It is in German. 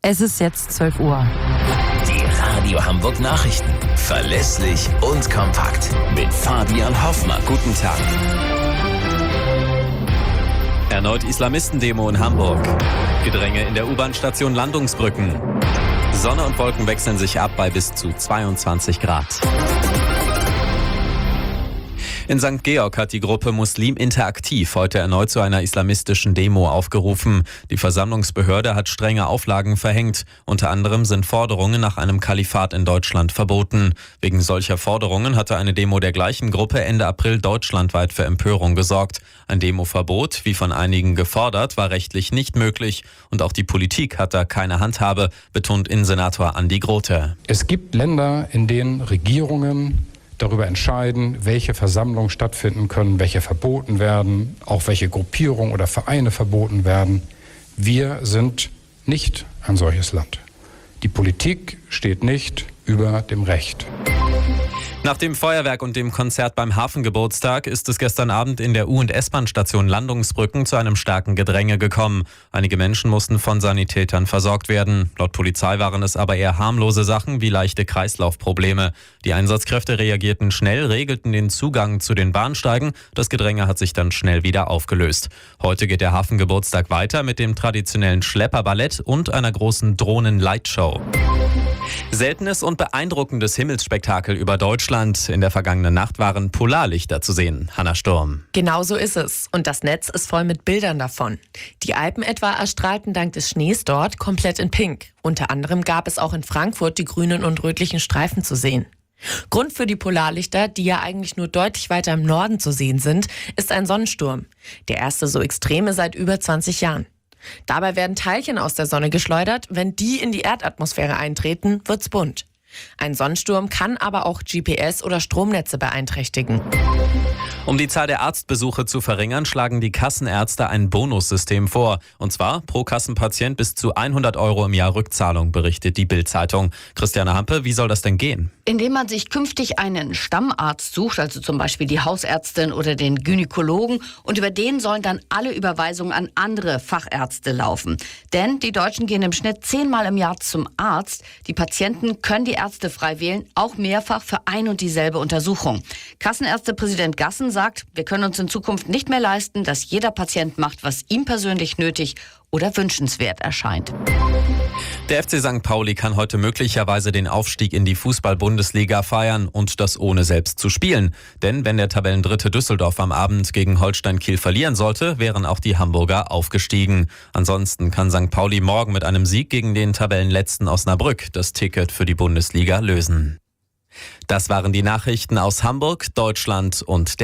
Es ist jetzt 12 Uhr. Die Radio Hamburg Nachrichten. Verlässlich und kompakt. Mit Fabian Hoffmann. Guten Tag. Erneut Islamistendemo in Hamburg. Gedränge in der U-Bahn-Station Landungsbrücken. Sonne und Wolken wechseln sich ab bei bis zu 22 Grad. In St. Georg hat die Gruppe Muslim Interaktiv heute erneut zu einer islamistischen Demo aufgerufen. Die Versammlungsbehörde hat strenge Auflagen verhängt. Unter anderem sind Forderungen nach einem Kalifat in Deutschland verboten. Wegen solcher Forderungen hatte eine Demo der gleichen Gruppe Ende April deutschlandweit für Empörung gesorgt. Ein Demoverbot, wie von einigen gefordert, war rechtlich nicht möglich. Und auch die Politik hat da keine Handhabe, betont Innensenator Andi Grote. Es gibt Länder, in denen Regierungen darüber entscheiden, welche Versammlungen stattfinden können, welche verboten werden, auch welche Gruppierungen oder Vereine verboten werden. Wir sind nicht ein solches Land. Die Politik steht nicht über dem Recht. Nach dem Feuerwerk und dem Konzert beim Hafengeburtstag ist es gestern Abend in der U- und S-Bahn-Station Landungsbrücken zu einem starken Gedränge gekommen. Einige Menschen mussten von Sanitätern versorgt werden. Laut Polizei waren es aber eher harmlose Sachen wie leichte Kreislaufprobleme. Die Einsatzkräfte reagierten schnell, regelten den Zugang zu den Bahnsteigen. Das Gedränge hat sich dann schnell wieder aufgelöst. Heute geht der Hafengeburtstag weiter mit dem traditionellen Schlepperballett und einer großen Drohnen-Lightshow. Seltenes und beeindruckendes Himmelsspektakel über Deutschland. In der vergangenen Nacht waren Polarlichter zu sehen. Hanna Sturm. Genau so ist es. Und das Netz ist voll mit Bildern davon. Die Alpen etwa erstrahlten dank des Schnees dort komplett in Pink. Unter anderem gab es auch in Frankfurt die grünen und rötlichen Streifen zu sehen. Grund für die Polarlichter, die ja eigentlich nur deutlich weiter im Norden zu sehen sind, ist ein Sonnensturm. Der erste so extreme seit über 20 Jahren. Dabei werden Teilchen aus der Sonne geschleudert. Wenn die in die Erdatmosphäre eintreten, wird's bunt. Ein Sonnensturm kann aber auch GPS- oder Stromnetze beeinträchtigen. Um die Zahl der Arztbesuche zu verringern, schlagen die Kassenärzte ein Bonussystem vor. Und zwar pro Kassenpatient bis zu 100 € im Jahr Rückzahlung, berichtet die Bild-Zeitung. Christiane Hampe, wie soll das denn gehen? Indem man sich künftig einen Stammarzt sucht, also zum Beispiel die Hausärztin oder den Gynäkologen, und über den sollen dann alle Überweisungen an andere Fachärzte laufen. Denn die Deutschen gehen im Schnitt 10-mal im Jahr zum Arzt. Die Patienten können die Ärzte frei wählen, auch mehrfach für ein und dieselbe Untersuchung. Kassenärztepräsident Gassen sagt, wir können uns in Zukunft nicht mehr leisten, dass jeder Patient macht, was ihm persönlich nötig oder wünschenswert erscheint. Der FC St. Pauli kann heute möglicherweise den Aufstieg in die Fußball-Bundesliga feiern und das ohne selbst zu spielen. Denn wenn der Tabellendritte Düsseldorf am Abend gegen Holstein Kiel verlieren sollte, wären auch die Hamburger aufgestiegen. Ansonsten kann St. Pauli morgen mit einem Sieg gegen den Tabellenletzten Osnabrück das Ticket für die Bundesliga lösen. Das waren die Nachrichten aus Hamburg, Deutschland und